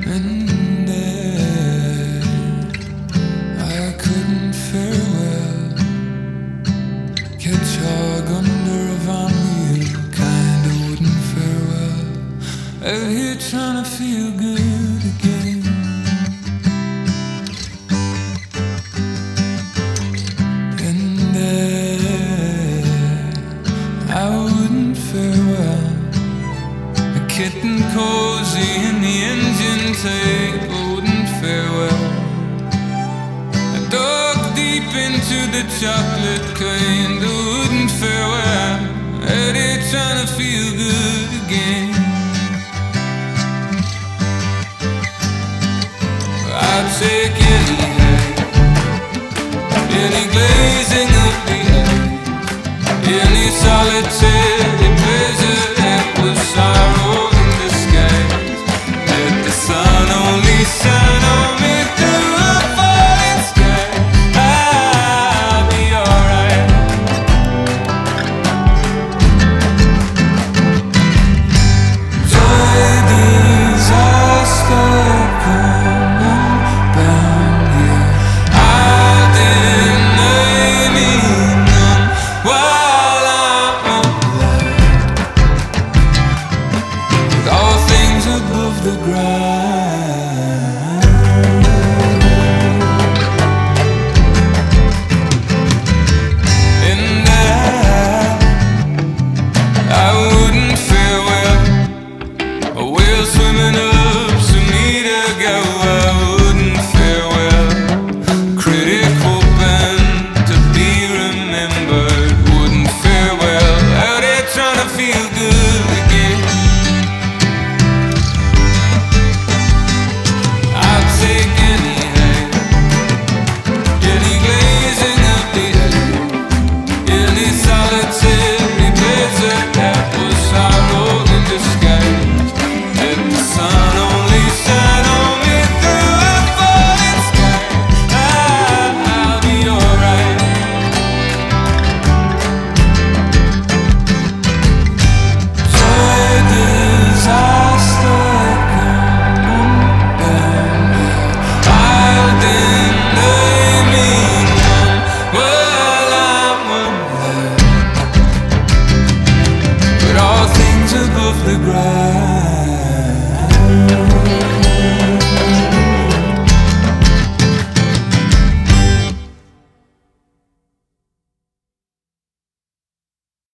And there I couldn't farewell, catch hog under a van wheel, kinda wouldn't farewell. Out here trying to feel good again. And there I wouldn't farewell, a kitten cozy in the engine tape, wouldn't farewell. I dug deep into the chocolate kind, wouldn't farewell. Out here trying to feel good again. I'll take any high, any glazing of the eye, any solitaire